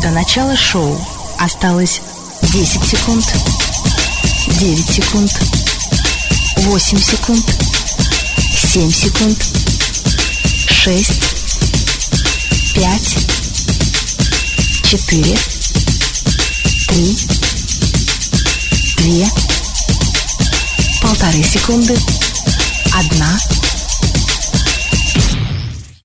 До начала шоу осталось 10 секунд, 9 секунд, 8 секунд, 7 секунд, 6, 5, 4, 3, 2, 1,5 секунды, 1.